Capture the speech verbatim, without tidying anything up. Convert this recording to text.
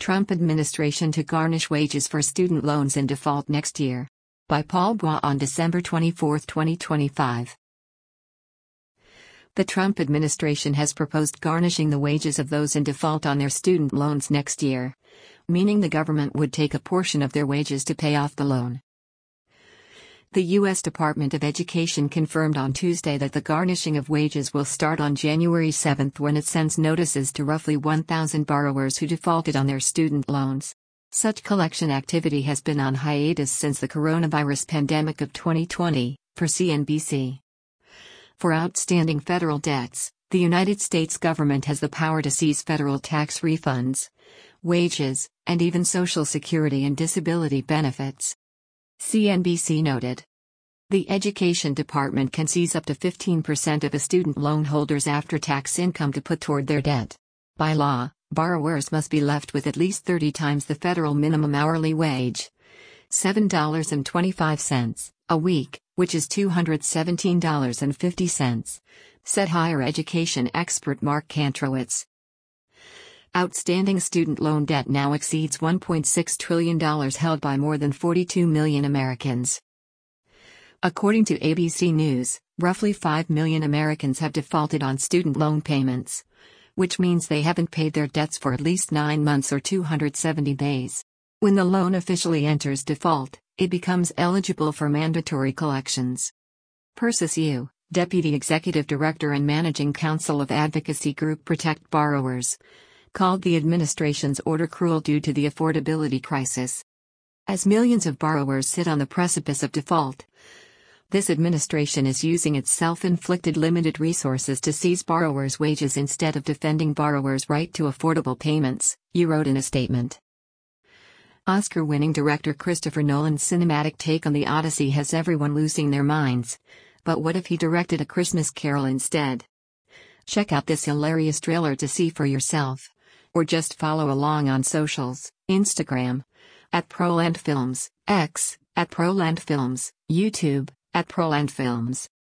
Trump administration to garnish wages for student loans in default next year. By Paul Bois on December twenty-fourth, twenty twenty-five. The Trump administration has proposed garnishing the wages of those in default on their student loans next year, meaning the government would take a portion of their wages to pay off the loan. The U S Department of Education confirmed on Tuesday that the garnishing of wages will start on January seventh when it sends notices to roughly one thousand borrowers who defaulted on their student loans. Such collection activity has been on hiatus since the coronavirus pandemic of twenty twenty, for C N B C. For outstanding federal debts, the United States government has the power to seize federal tax refunds, wages, and even Social Security and disability benefits. C N B C noted. The Education Department can seize up to fifteen percent of a student loan holder's after-tax income to put toward their debt. By law, borrowers must be left with at least thirty times the federal minimum hourly wage, seven dollars and twenty-five cents, a week, which is two hundred seventeen dollars and fifty cents, said higher education expert Mark Kantrowitz. Outstanding student loan debt now exceeds one point six trillion dollars held by more than forty-two million Americans. According to A B C News, roughly five million Americans have defaulted on student loan payments, which means they haven't paid their debts for at least nine months or two hundred seventy days. When the loan officially enters default, it becomes eligible for mandatory collections. Persis Yu, Deputy Executive Director and Managing Counsel of advocacy group Protect Borrowers, called the administration's order cruel due to the affordability crisis. As millions of borrowers sit on the precipice of default, this administration is using its self-inflicted limited resources to seize borrowers' wages instead of defending borrowers' right to affordable payments, Yu wrote in a statement. Oscar-winning director Christopher Nolan's cinematic take on The Odyssey has everyone losing their minds. But what if he directed A Christmas Carol instead? Check out this hilarious trailer to see for yourself. Or just follow along on socials, Instagram, at Proland Films, X, at Proland Films, YouTube, at Proland Films.